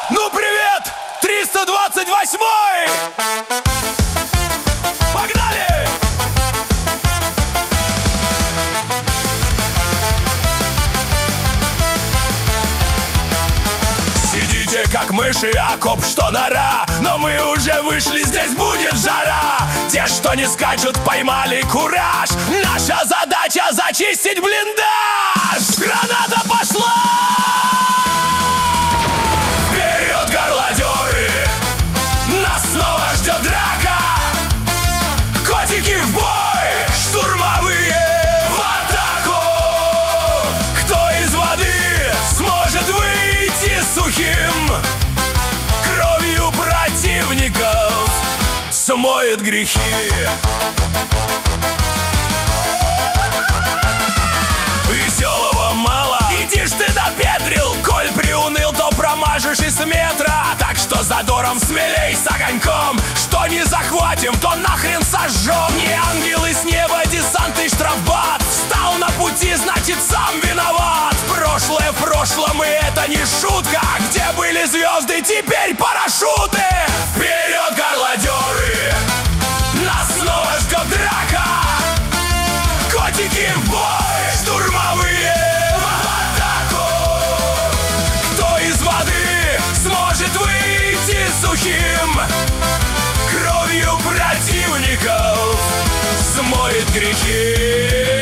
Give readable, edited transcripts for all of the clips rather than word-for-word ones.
Ну привет, 328-й! Погнали! Сидите как мыши, окоп что нора. Но мы уже вышли, здесь будет жара. Те, что не скачут, поймали кураж. Наша задача зачистить блиндаж. Граната пошла! Вперед, горлодеры! Нас снова ждет драка. Котики в бой, штурмовые в атаку. Кто из воды сможет выйти сухим? Кровью противников смоет грехи. Веселого мало, иди ж ты допетрил. Коль приуныл, то промажешь и с метра. Так что задором смелей с огоньком. Что не захватим, то нахрен сожжем. Не ангелы с неба, десант и штрафбат. Встал на пути, значит сам виноват. Прошлое в прошлом, и это не шутка. Где были звезды, теперь парашюты. Вперед, горлодеры! Нас снова ждет драка. Котики в бой, штурмовые в атаку. Кто из воды сможет выйти сухим? Кровью противников смоет грехи.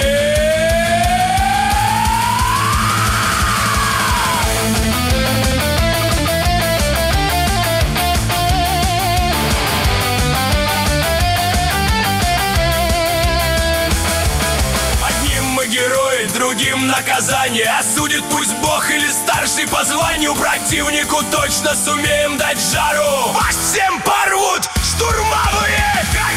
Другим наказание осудит пусть Бог или старший по званию. Противнику точно сумеем дать жару. Вас всем порвут штурмовые.